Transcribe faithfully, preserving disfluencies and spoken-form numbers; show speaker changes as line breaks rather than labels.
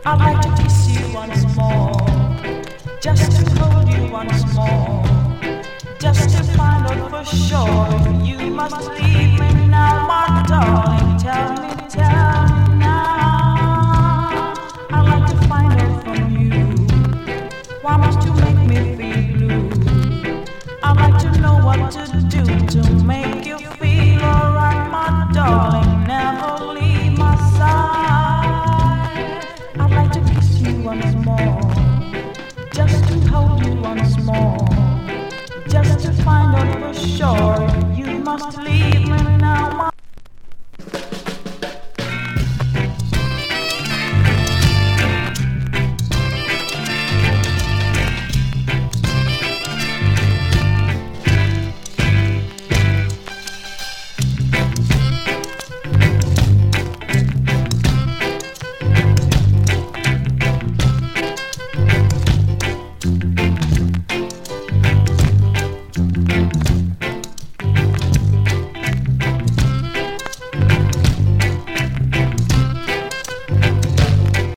I'd like to kiss you once more, just to hold you once more, just to find out for sure if you must leave me now, my darling. Tell me, tell me now. I'd like to find out from you, why must you make me feel blue? I'd like to know what to do to make you feel alright, my darling. Never leave my side. I'd like to kiss you once more, just to hold you once more, just to find out for sure you must leave